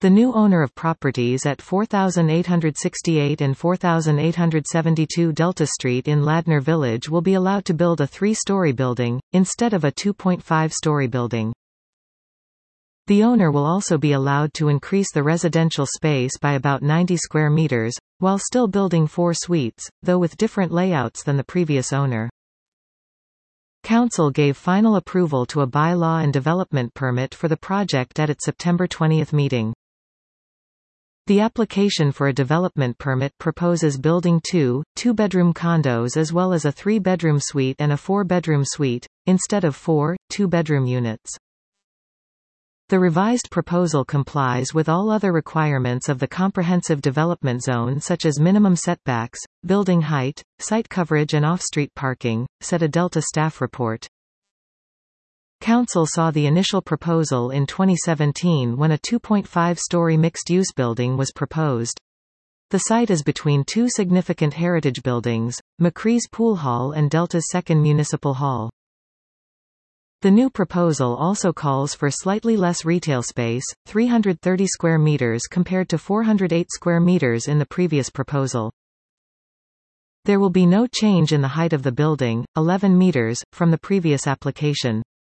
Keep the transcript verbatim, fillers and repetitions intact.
The new owner of properties at four thousand eight hundred sixty-eight and four thousand eight hundred seventy-two Delta Street in Ladner Village will be allowed to build a three-story building, instead of a two point five story building. The owner will also be allowed to increase the residential space by about ninety square meters, while still building four suites, though with different layouts than the previous owner. Council gave final approval to a bylaw and development permit for the project at its September twentieth meeting. The application for a development permit proposes building two, two-bedroom condos as well as a three-bedroom suite and a four-bedroom suite, instead of four, two-bedroom units. The revised proposal complies with all other requirements of the Comprehensive Development Zone such as minimum setbacks, building height, site coverage and off-street parking, said a Delta staff report. Council saw the initial proposal in twenty seventeen when a two point five story mixed-use building was proposed. The site is between two significant heritage buildings, McCree's Pool Hall and Delta's second Municipal Hall. The new proposal also calls for slightly less retail space, three hundred thirty square meters compared to four hundred eight square meters in the previous proposal. There will be no change in the height of the building, eleven meters, from the previous application.